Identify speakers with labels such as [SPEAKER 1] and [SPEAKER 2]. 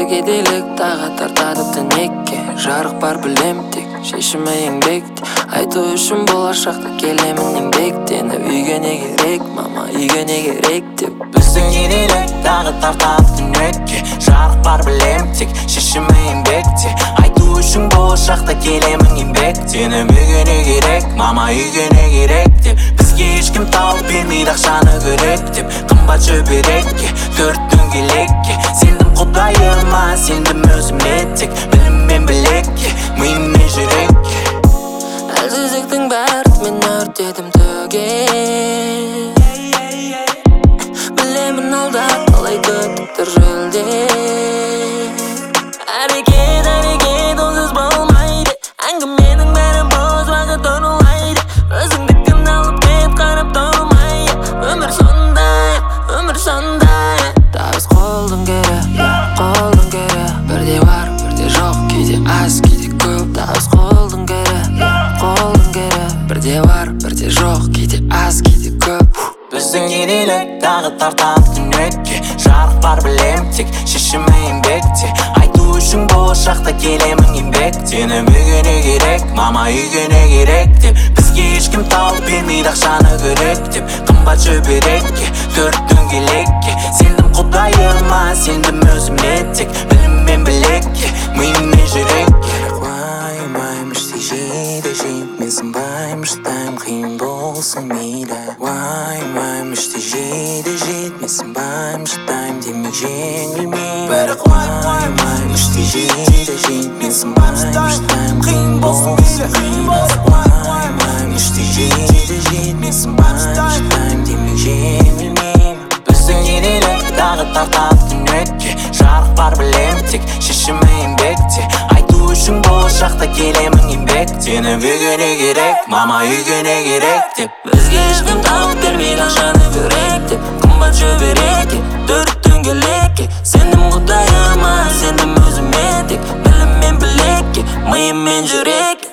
[SPEAKER 1] Алды кедейлік тағы тартады түнекке. Жарық бар білем тек шешімі еңбекте. Айту үшін болашақта келемін еңбектеніп. Үйге не керек, мама, үйге не керек деп.
[SPEAKER 2] Біздің кедейлік тағы тартады түнекке. Жарық бар білем тек шешімі еңбекте. Айту үшін болашақта келемін еңбектеніп. Үйге не керек, мама, үйге не керек деп. Бізге ешкім тауып бермейді ақшаны керек деп. Қымбат шөберекке, төрт дөңгелекке. Сендім құдайыма, сендім өзіме тек. Білім мен білекке, миым мен жүрекке.
[SPEAKER 1] Әлсіздіктің бәрін мен өртедім төге. Білемін алда қалай көтіктір жөлде. Әрекет онсыз болмайды. Әңгіменің бәрі бос уақыт орылайды. Өзіңді кім алып кет қарап тұрмайды. Өмір сондай. Табыс қолдың кері, қолдың кері. Бірде бар, бірде жоқ, кейде аз, кейде көп. Табыс қолдың кері, қолдың кері. Бірде бар, бірде жоқ, кейде аз, кейде көп.
[SPEAKER 2] Біздің кедейлік тағы тартады түнекке. Жарық бар білем тек шешімі еңбекте. Айту үшін болашақта келемін еңбектеніп. Үйге не керек, мама, үйге не керек деп. Бізге ешкім тауып бермейді ақшаны керек деп. Қымбат шөберекке, төрт дөңгелекке. Сендім құдайыма, сендім өзіме тек. Білім мен білекке, миым мен жүрекке. Уайымаймыш жейді мен сынбаймыш тайм қиын болсын мейлі. Уайымаймыш жейді мен сынбаймыш тайм демек жеңілмей. Бірақ уайымаймыш жейді мен сынбаймыш тайм қиын болсын мейлі. Уайымаймыш жейді мен сынбаймыш тайм демек жеңілмей. Біздің кедейлік тағы тартады түнекке. Жарық бар білем тек шешімі еңбекте. Айту үшін болашақта келемін еңбектеніп. Үйге не керек, мама, үйге не керек деп.
[SPEAKER 1] Бізге ешкім тауып бермейді ақшаны керек деп. Қымбат шөберекке, төрт дөңгелекке. Сендім құдайыма, сендім өзіме тек. Білім мен білекке, миым мен жүрекке.